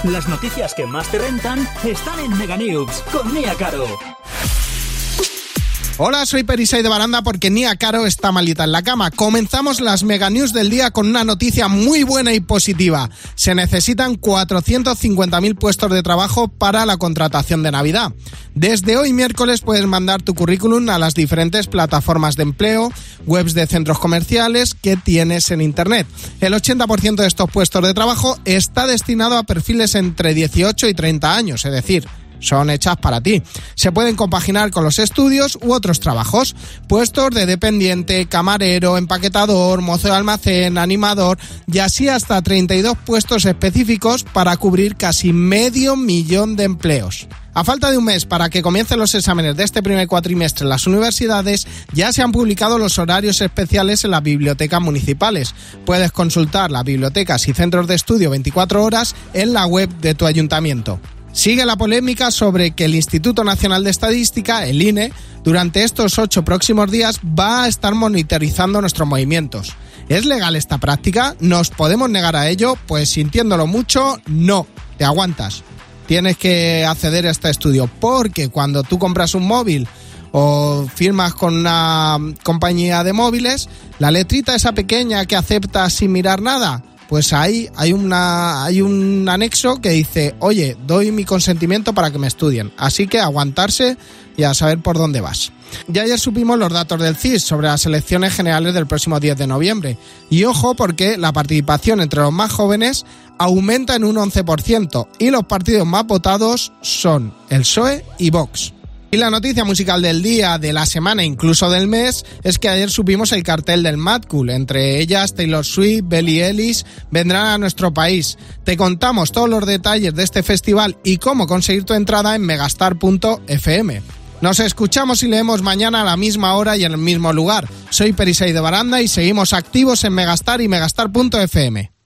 Las noticias que más te rentan están en Mega News con Nia Caro. Hola, soy Perisay de Baranda porque Nia Caro está malita en la cama. Comenzamos las Mega News del día con una noticia muy buena y positiva. Se necesitan 450.000 puestos de trabajo para la contratación de Navidad. Desde hoy miércoles puedes mandar tu currículum a las diferentes plataformas de empleo, webs de centros comerciales que tienes en Internet. El 80% de estos puestos de trabajo está destinado a perfiles entre 18 y 30 años, es decir, son hechas para ti. Se pueden compaginar con los estudios u otros trabajos. Puestos de dependiente, camarero, empaquetador, mozo de almacén, animador y así hasta 32 puestos específicos para cubrir casi 500.000 de empleos. A falta de un mes para que comiencen los exámenes de este primer cuatrimestre en las universidades, ya se han publicado los horarios especiales en las bibliotecas municipales. Puedes consultar las bibliotecas y centros de estudio 24 horas en la web de tu ayuntamiento. Sigue la polémica sobre que el Instituto Nacional de Estadística, el INE, durante estos 8 próximos días va a estar monitorizando nuestros movimientos. ¿Es legal esta práctica? ¿Nos podemos negar a ello? Pues sintiéndolo mucho, no. Te aguantas. Tienes que acceder a este estudio porque cuando tú compras un móvil o firmas con una compañía de móviles, la letrita esa pequeña que aceptas sin mirar nada, pues ahí hay un anexo que dice, oye, doy mi consentimiento para que me estudien. Así que aguantarse y a saber por dónde vas. Ya ayer supimos los datos del CIS sobre las elecciones generales del próximo 10 de noviembre. Y ojo porque la participación entre los más jóvenes aumenta en un 11% y los partidos más votados son el PSOE y Vox. Y la noticia musical del día, de la semana, incluso del mes, es que ayer supimos el cartel del Mad Cool. Entre ellas, Taylor Swift, Billie Eilish vendrán a nuestro país. Te contamos todos los detalles de este festival y cómo conseguir tu entrada en megastar.fm. Nos escuchamos y leemos mañana a la misma hora y en el mismo lugar. Soy Perisay de Baranda y seguimos activos en Megastar y megastar.fm.